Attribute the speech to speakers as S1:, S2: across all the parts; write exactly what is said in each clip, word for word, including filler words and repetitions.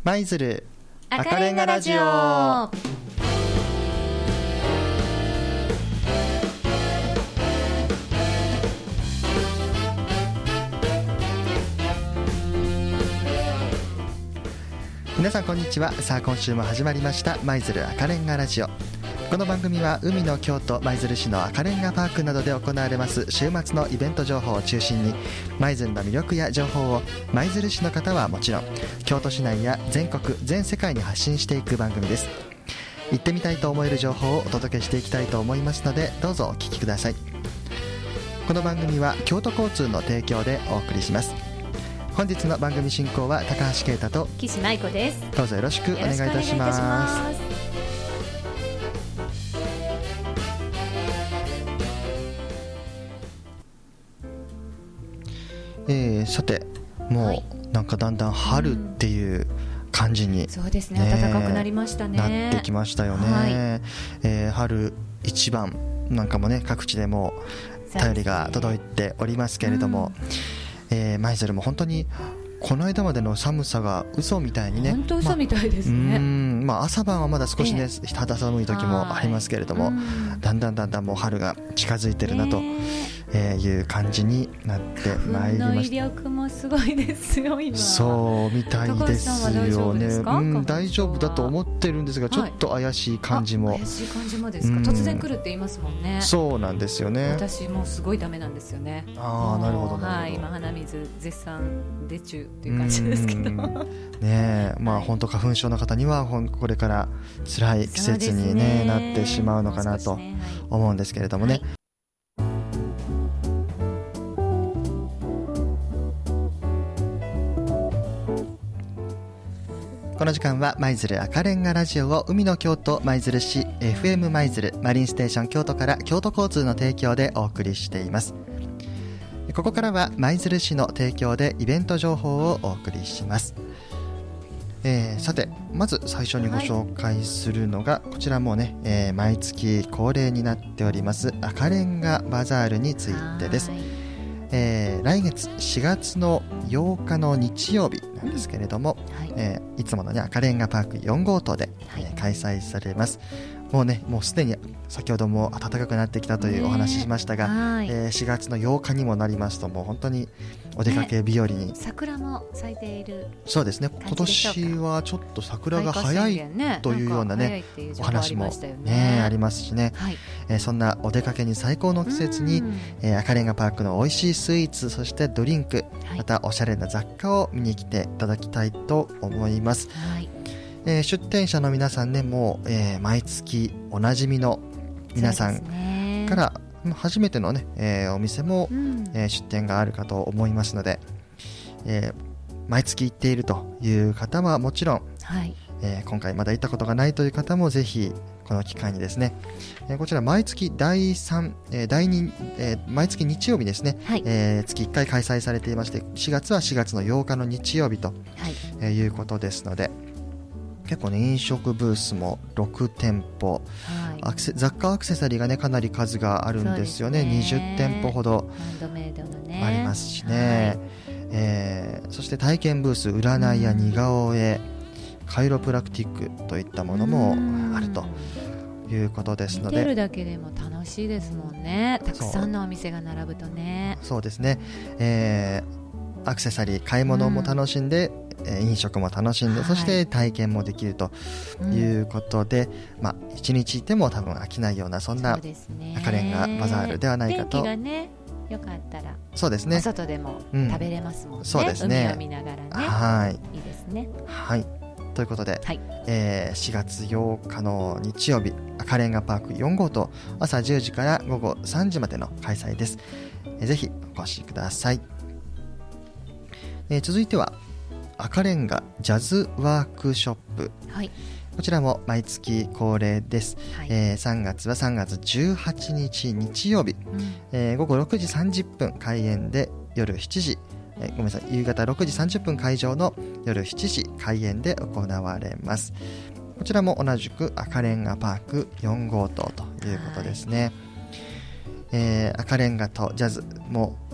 S1: 舞鶴赤レンガラジオ。皆さんこんにちは。さあ今週も始まりました舞鶴赤レンガラジオ。この番組は海の京都舞鶴市の赤レンガパークなどで行われます週末のイベント情報を中心に舞鶴の魅力や情報を舞鶴市の方はもちろん京都市内や全国全世界に発信していく番組です。行ってみたいと思える情報をお届けしていきたいと思いますのでどうぞお聞きください。この番組は京都交通の提供でお送りします。本日の番組進行は高橋啓太と
S2: 岸舞子です。
S1: どうぞよろしくお願いいたします。えー、さてもうなんかだんだん春っていう感じに、ね、
S2: そうですね、暖かくなりましたね。
S1: なってきましたよね、はい。えー、春一番なんかもね各地でも便りが届いておりますけれども、えー、舞鶴も本当にこの間までの寒さが嘘みたいにね、
S2: 本当嘘みたいですね。
S1: まあ、うんまあ、朝晩はまだ少しね、えー、肌寒い時もありますけれども、だんだんだんだんもう春が近づいてるなと、えー、いう感じになってまいりました。花粉の威
S2: 力もすごいですよ今。
S1: そうみたいですよね。うん、大丈夫だと思ってるんですが、ちょっと怪しい感じも、
S2: はい、怪しい感じもですか。突然来るって言いますもんね。
S1: そうなんですよね。
S2: 私もうすごいダメなんですよね。
S1: ああ、なるほどなるほど、
S2: はい、今鼻水絶賛出中っていう感じですけどね
S1: え、まあ本当花粉症の方にはこれから辛い季節に、ね、なってしまうのかなと思うんですけれどもね、はい。この時間は舞鶴赤レンガラジオを海の京都舞鶴市 エフエム 舞鶴マリンステーション京都から京都交通の提供でお送りしています。ここからは舞鶴市の提供でイベント情報をお送りします。えー、さてまず最初にご紹介するのが、はい、こちらもね、えー、毎月恒例になっております赤レンガバザールについてです。えー、来月しがつのようかの日曜日なんですけれども、うんはいえー、いつもの、ね、赤レンガパークよん号棟で、はいえー、開催されます。もうねもうすでに先ほども暖かくなってきたというお話ししましたが、ねえー、しがつのようかにもなりますともう本当にお出かけ日和に、ね、
S2: 桜も咲いている。
S1: そうですね、今年はちょっと桜が早いというようなねお話も、ね、ありますしね、はいえー、そんなお出かけに最高の季節に、えー、赤レンガパークの美味しいスイーツそしてドリンク、はい、またおしゃれな雑貨を見に来ていただきたいと思います、はいえー、出店者の皆さんねもう、えー、毎月おなじみの皆さんから、ね、初めての、ねえー、お店も、うんえー、出店があるかと思いますので、えー、毎月行っているという方はもちろん、はいえー、今回まだ行ったことがないという方もぜひこの機会にですね、えー、こちら毎月だいさん、えー、だいに、えー、毎月日曜日ですね、はいえー、月いっかい開催されていましてしがつはしがつのようかの日曜日と、はいえー、いうことですので結構ね飲食ブースもろくてんぽ、はい、アクセ雑貨アクセサリーがねかなり数があるんですよね。にじゅってんぽほどありますしね、はいえー、そして体験ブース占いや似顔絵、うん、カイロプラクティックといったものもあるということですので、
S2: 見てるだけでも楽しいですもんね。たくさんのお店が並ぶとね。
S1: そうですね、えー、アクセサリー買い物も楽しんで、うん飲食も楽しんで、はい、そして体験もできるということで、うんまあ、いちにちいても多分飽きないようなそんな赤レンガバザールではないかと。
S2: 天気がねよかったら
S1: そうですね、
S2: お外でも食べれますもんね、うん、
S1: そうですね、
S2: 海を見ながらね、
S1: はい
S2: いいですね、
S1: はい、ということで、はいえー、しがつようかの日曜日赤レンガパークよん号棟朝じゅうじからごごさんじまでの開催です。えー、ぜひお越しください。えー、続いては赤レンガジャズワークショップ、はい、こちらも毎月恒例です、はいえー、さんがつはさんがつじゅうはちにち日曜日、うんえー、ごごろくじさんじゅっぷん開演で夜しちじ、えー、ごめんなさい夕方ろくじさんじゅっぷん会場の夜しちじ開演で行われます。こちらも同じく赤レンガパークよん号棟ということですね、はいえー、赤レンガとジャズも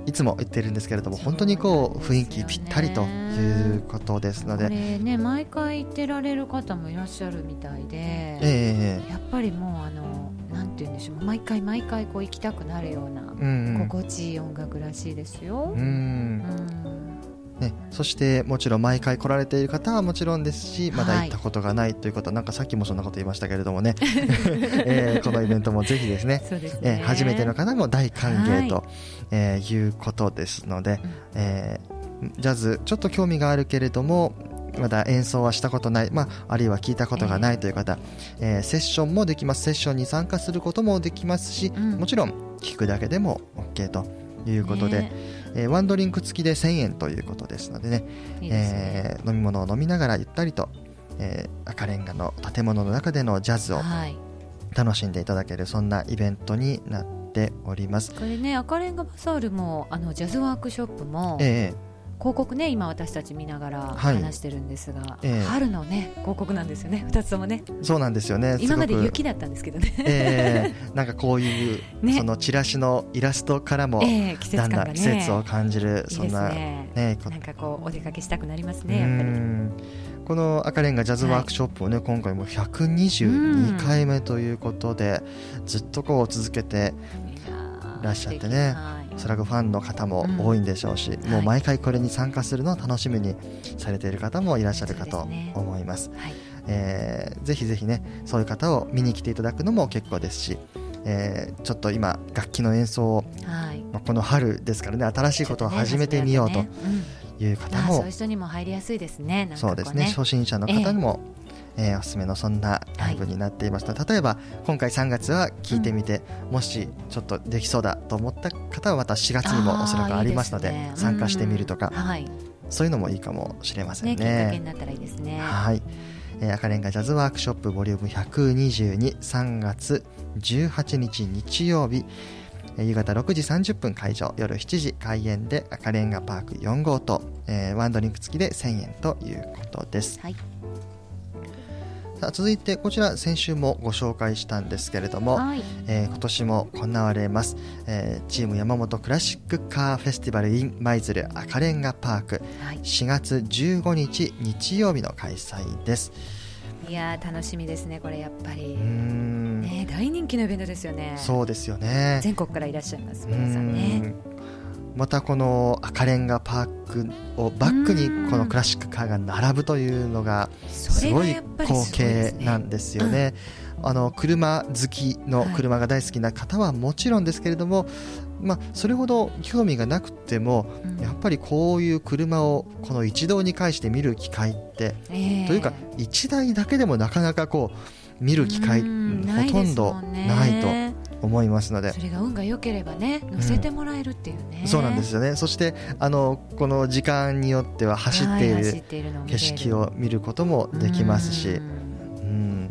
S1: いつも言ってるんですけれども、本当にこう雰囲気ぴったりということですので、
S2: これね毎回行ってられる方もいらっしゃるみたいで、
S1: えー、
S2: やっぱりもうあのなんて言うんでしょう、毎回毎回こう行きたくなるような、
S1: うんうん、
S2: 心地いい音楽らしいですよ。
S1: うん、うんね、そしてもちろん毎回来られている方はもちろんですし、まだ行ったことがないということは、はい、なんかさっきもそんなこと言いましたけれどもね、えー、このイベントもぜひですね、
S2: そうですね、
S1: えー、初めての方も大歓迎と、はい、えー、いうことですので、うん、えー、ジャズちょっと興味があるけれどもまだ演奏はしたことない、まあ、あるいは聞いたことがないという方、えーえー、セッションもできます。セッションに参加することもできますし、うん、もちろん聞くだけでも OK ということで、ね、えー、ワンドリンク付きでせんえんということですのでね、いいですね、えー、飲み物を飲みながらゆったりと、えー、赤レンガの建物の中でのジャズを楽しんでいただける、そんなイベントになっております。
S2: これね、赤レンガバザールもあのジャズワークショップも、えー広告ね、今私たち見ながら話してるんですが、はい、えー、春のね広告なんですよね、ふたつともね。
S1: そうなんですよね。
S2: 今まで雪だったんですけどね、
S1: えー、なんかこういう、ね、そのチラシのイラストからも、えー、季節感がね、だんだん季節を感じる、そんな、
S2: ねね、なんかこうお出かけしたくなりますね、やっぱり。
S1: この赤レンガジャズワークショップをね、はい、今回もひゃくにじゅうにかいめということで、ずっとこう続けていらっしゃってね、おそらくファンの方も多いんでしょうし、うん、もう毎回これに参加するのを楽しみにされている方もいらっしゃるかと思います。はい、えー、ぜひぜひね、そういう方を見に来ていただくのも結構ですし、えー、ちょっと今楽器の演奏を、はい、まあ、この春ですからね、新しいことを始めてみようという方も、
S2: そういう人にも入りやすいですね。なんかこうね、
S1: そうですね、初心者の方にも、えーえー、おすすめのそんなライブになっていました。はい、例えば今回さんがつは聞いてみて、うん、もしちょっとできそうだと思った方はまたしがつにもおそらくありますので、いいですね、参加してみるとか、うん、はい、そういうのもいいかもしれませんね。
S2: ね、きっかけになったらいいですね。
S1: はい、えー、赤レンガジャズワークショップボリュームひゃくにじゅうに、さんがつじゅうはちにち日曜日、えー、夕方ろくじさんじゅっぷん会場、夜しちじ開演で赤レンガパークよん号棟、えー、ワンドリンク付きでせんえんということです。はい、さあ続いてこちら先週もご紹介したんですけれども、はい、えー、今年も行われます、えー、チーム山本クラシックカーフェスティバル in 舞鶴赤レンガパーク、はい、しがつじゅうごにち日曜日の開催です。
S2: いや楽しみですね、これやっぱり。うーん、ね、大人気のイベントですよね。
S1: そうですよね、
S2: 全国からいらっしゃいます皆さんね。
S1: またこの赤レンガパークをバックにこのクラシックカーが並ぶというのがすごい光景なんですよね。あの車好きの車が大好きな方はもちろんですけれども、まあ、それほど興味がなくても、うん、やっぱりこういう車をこの一堂に会して見る機会って、えー、というか一台だけでもなかなかこう見る機会ほとんどないと思いますので、
S2: それが運が良ければね乗せてもらえるっていうね、
S1: うん、そうなんですよね。そしてあのこの時間によっては走っている景色を見ることもできますし、うん、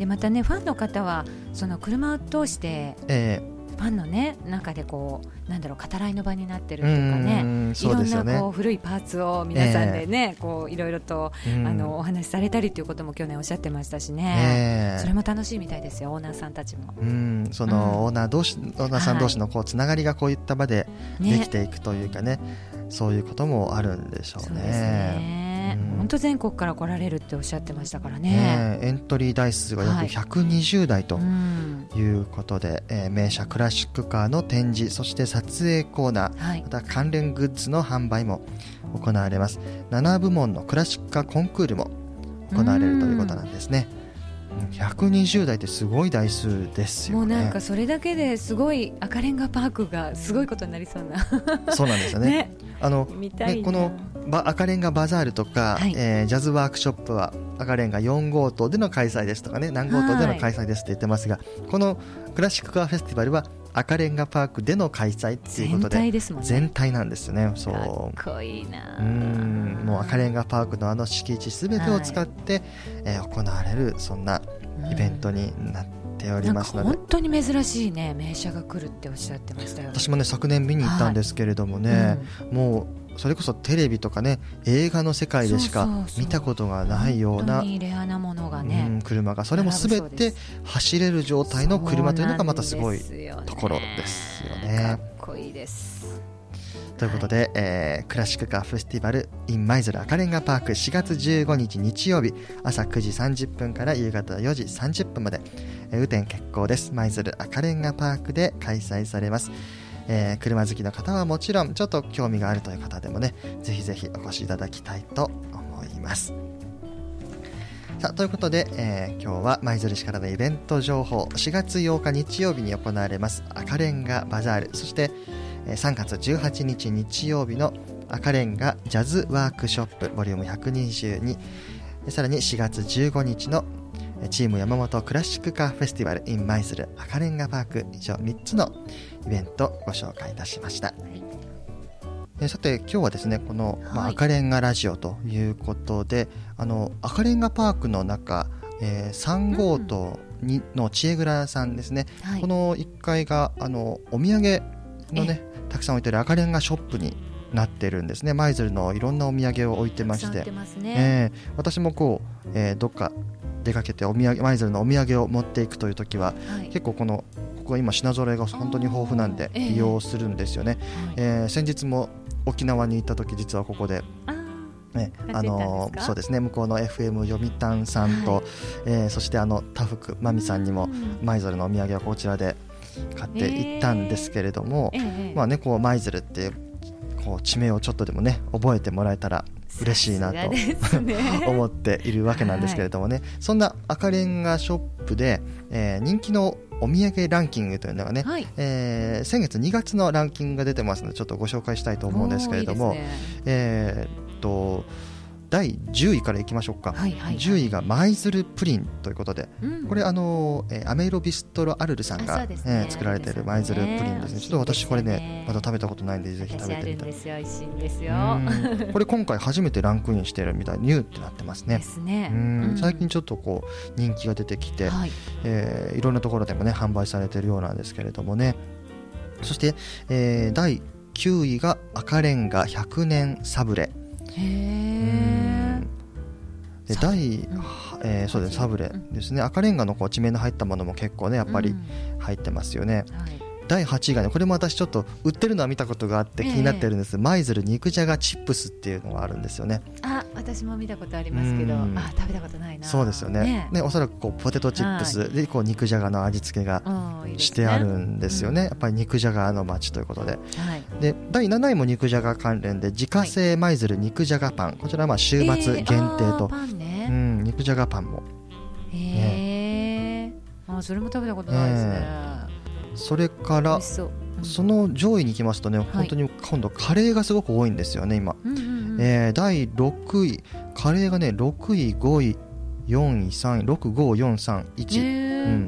S2: でまたねファンの方はその車を通して、えーファンの、ね、中でこうなんだろう語らいの場になってるというかね、いろんなこう古いパーツを皆さんでね、えー、こういろいろとあのお話しされたりということも去年おっしゃってましたしね、えー、それも楽しいみたいですよ、オーナーさんたちも。
S1: うんその、うん、オーナー同士オーナーさん同士のこうつながりがこういった場でできていくというかね、ね、そういうこともあるんでしょうね。
S2: そうですね、本当全国から来られるっておっしゃってましたからね。
S1: ね、エントリー台数が約ひゃくにじゅうだいということで、はい、えー、名車クラシックカーの展示、そして撮影コーナー、はい、また関連グッズの販売も行われます。ななぶもんのクラシックカーコンクールも行われるということなんですね。ひゃくにじゅうだいってすごい台数ですよね。
S2: もうなんかそれだけですごい赤レンガパークがすごいことになりそうな
S1: そうなんですよね。ね、あのね、この赤レンガバザールとか、はい、えー、ジャズワークショップは赤レンガよん号棟での開催ですとかね、何号棟での開催ですって言ってますが、はい、このクラシックカーフェスティバルは赤レンガパークでの開催ということで、全体ですもんね。全体なんですよね。そう
S2: かっこいいな。
S1: うん、もう赤レンガパークのあの敷地すべてを使って、はい、えー、行われるそんなイベントになっておりますので、
S2: なんか本当に珍しいね名車が来るっておっしゃってましたよ。
S1: 私もね昨年見に行ったんですけれどもね、はい、うん、もうそれこそテレビとかね映画の世界でしか見たことがないような
S2: 本当にレアなものがね、
S1: うん、車がそれも全て走れる状態の車というのがまたすごいところですよね。
S2: かっこいいです。
S1: ということで、はい、えー、クラシックカーフェスティバル in 舞鶴赤レンガパークしがつじゅうごにち日曜日朝くじさんじゅっぷんから夕方よじさんじゅっぷんまで、えー、雨天決行です。舞鶴赤レンガパークで開催されます。えー、車好きの方はもちろん、ちょっと興味があるという方でもね、ぜひぜひお越しいただきたいと思います。さあ、ということで、えー、今日は舞鶴市からのイベント情報、しがつようか日曜日に行われます赤レンガバザール、そしてさんがつじゅうはちにち日曜日の赤レンガジャズワークショップボリュームひゃくにじゅうに、さらにしがつじゅうごにちのチーム山本クラシックカーフェスティバル in 舞鶴赤レンガパーク、以上みっつのイベントをご紹介いたしました。はい、えさて今日はですね、この、まあ、赤レンガラジオということで、あの赤レンガパークの中、えー、さん号棟にの知恵蔵さんですね、はい、このいっかいがあのお土産のねたくさん置いてる赤レンガショップになってるんですね。舞鶴のいろんなお土産を置いてまして、ねえー、私もこう、えー、どっか出かけてお土産舞鶴のお土産を持っていくという時は、はい、結構このここは今品揃えが本当に豊富なんで利用するんですよね。えーえー、先日も沖縄に行った時、実はここでね、あのそうですね、向こうの エフエム 読谷さんと、はい、えー、そしてあの多福まみさんにも舞鶴のお土産をこちらで買っていったんですけれども、えーえーまあね、こう舞鶴ってこう地名をちょっとでもね覚えてもらえたら嬉しいなと、ね、思っているわけなんですけれどもね、はい、そんな赤レンガショップで、えー、人気のお土産ランキングというのがね、はい、えー、先月にがつのランキングが出てますのでちょっとご紹介したいと思うんですけれども、いいですね、えー、っとだいじゅういからいきましょうか、はいはいはい、じゅういが舞鶴プリンということで、うん、これあの、えー、アメイロビストロアルルさんが、ねえー、作られている舞鶴プリンですね。ちょっと私これねまだ食べたことないんでぜひ食べてみたい。
S2: 美味しいんですよ。
S1: これ今回初めてランクインしているみたい、ニューってなってますね。
S2: ですね。
S1: うん、最近ちょっとこう人気が出てきて、はい、えー、いろんなところでもね販売されているようなんですけれどもね。そして、えー、だいきゅういが赤レンガひゃくねんサブレ。へー、でだい、うん、えー、そうです、サブレですね、うん、赤レンガのこう地名の入ったものも結構ねやっぱり入ってますよね。うん、はい、だいはちいがね、これも私ちょっと売ってるのは見たことがあって気になってるんです、えー、舞鶴肉じゃがチップスっていうのがあるんですよね。
S2: あ、私も見たことありますけど、あ、食べたことないな。
S1: そうですよ ね, ね, ねおそらくこうポテトチップスでこう肉じゃがの味付けがしてあるんですよね。やっぱり肉じゃがの街ということで、はい、でだいなないも肉じゃが関連で自家製舞鶴肉じゃがパン、こちらはまあ週末限定と、えー、パンね、うん、肉じゃがパンも、
S2: へえ、ね、あ、それも食べたことないですね。
S1: えー、それからそ, その上位に行きますとね、はい、本当に今度カレーがすごく多いんですよね今、うんうんうん、えー、だいろくいカレーがねろくいごいよんいさんいろくごよんさんいち、うん、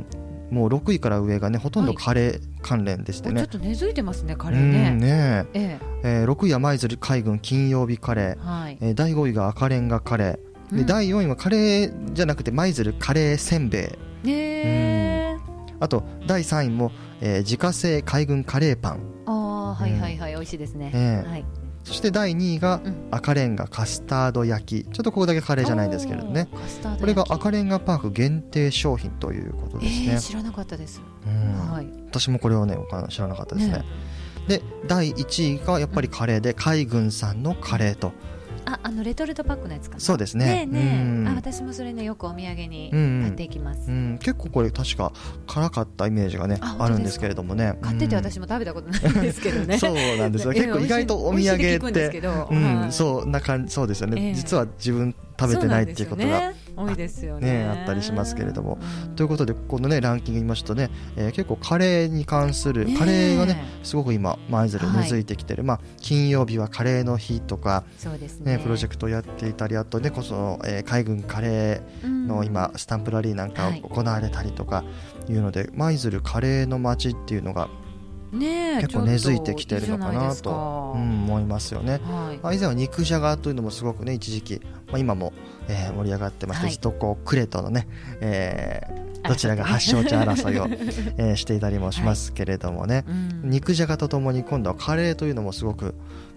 S1: もうろくいから上がねほとんどカレー関連でしてね、
S2: はい、ちょっと根付いてますねカレーね。
S1: うんね、えええー、ろくいは舞鶴海軍金曜日カレー、はい、えー、だいごいが赤レンガカレーで、うん、だいよんいはカレーじゃなくて舞鶴カレーせんべい、へー、うん、あとだいさんいも、えー、自家製海軍カレーパン、
S2: あ、はいはいはい、うん、美味しいですね、
S1: えー
S2: はい、
S1: そしてだいにいが赤レンガカスタード焼き、ちょっとここだけカレーじゃないんですけれどね、これが赤レンガパーク限定商品ということですね。
S2: えー、知らなかったです、
S1: うん、はい、私もこれをね知らなかったですね。ね、でだいいちいがやっぱりカレーで海軍さんのカレーと、
S2: あ、あのレトルトパックのやつかな。
S1: そうですね。
S2: ねえねえ、うん、あ、私もそれねよくお土産に買っていきます、うんうん、
S1: 結構これ確か辛かったイメージがね あ, あるんですけれどもね、
S2: 買ってて私も食べたことないんですけどね
S1: そうなんですよ結構意外とお土産って、うん、そうな感じ、そうですよね、えー、実は自分食べてないっていうことが
S2: 多いですよね、
S1: ね、あったりしますけれども、うん、ということでこのねランキング見ますとね、えー、結構カレーに関する、ね、カレーがねすごく今舞鶴根付いてきてる、はい、まあ、金曜日はカレーの日とか、
S2: そうですね、
S1: ね、プロジェクトをやっていたり、あとねこそ、えー、海軍カレーの今、うん、スタンプラリーなんか行われたりとかいうので、舞鶴カレーの街っていうのがね、結構根付いてきてるのかなと、うん、思いますよね、はい、まあ、以前は肉じゃがというのもすごくね一時期、まあ、今も、えー、盛り上がってまして、はい、ずっとこうクレとのね、えー、どちらが発祥者争いを、えー、していたりもしますけれどもね、はい、うん、肉じゃがとともに今度はカレーというのもすごく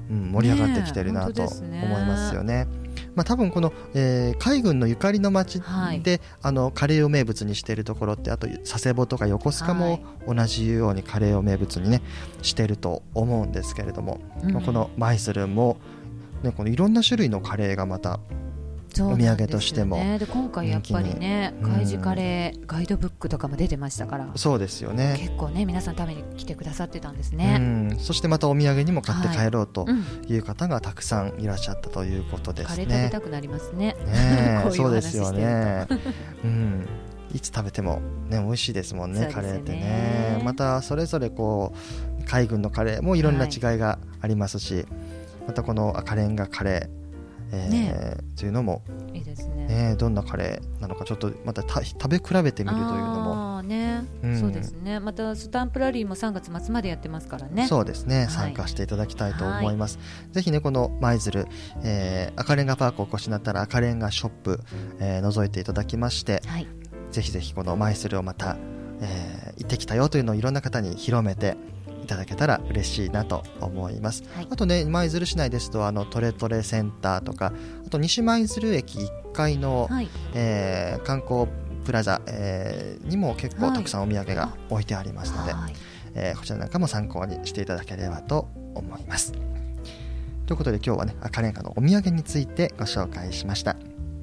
S1: うん、盛り上がってきてるなと思いますよね。まあ、多分この、えー、海軍のゆかりの町で、はい、あのカレーを名物にしているところって、あと佐世保とか横須賀も同じようにカレーを名物に、ね、していると思うんですけれども、うん、この舞鶴も、ね、このいろんな種類のカレーがまたお土産としても、
S2: ね、で今回やっぱりね、海事カレーガイドブックとかも出てましたから、
S1: そうですよね、
S2: 結構ね皆さん食べに来てくださってたんですね。
S1: うん、そしてまたお土産にも買って帰ろうという方がたくさんいらっしゃったということですね。
S2: カレー食べたくなりますね。
S1: ねこういうそうですよね、うん、いつ食べても、ね、美味しいですもん ね, ねカレーってね。またそれぞれこう海軍のカレーもいろんな違いがありますし、はい、またこの赤レンガカレーえーね、というのも
S2: いいですね。
S1: ね、どんなカレーなのかちょっとまたた食べ比べてみるというのも、
S2: あ、ね、うん、そうですね。またスタンプラリーもさんがつ末までやってますからね。
S1: そうですね、はい、参加していただきたいと思います、はい、ぜひねこの舞鶴、えー、赤レンガパークをお越しになったら赤レンガショップ、えー、覗いていただきまして、はい、ぜひぜひこの舞鶴をまた、えー、行ってきたよというのをいろんな方に広めていただけたら嬉しいなと思います、はい、あとね舞鶴市内ですとあのトレトレセンターとか、あと西舞鶴駅いっかいの、はい、えー、観光プラザ、えー、にも結構たくさんお土産が置いてありますので、はい、えー、こちらなんかも参考にしていただければと思います。ということで今日はね赤レンガのお土産についてご紹介しました。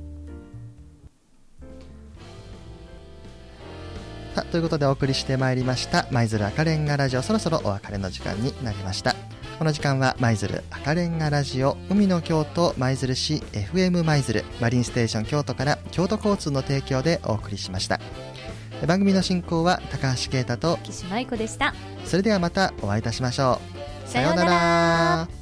S1: ということでお送りしてまいりました舞鶴赤レンガラジオ、そろそろお別れの時間になりました。この時間は舞鶴赤レンガラジオ、海の京都舞鶴市 エフエム 舞鶴マリンステーション京都から京都交通の提供でお送りしました。番組の進行は高橋啓太と
S2: 岸舞子でした。
S1: それではまたお会いいたしましょう。
S2: さようなら。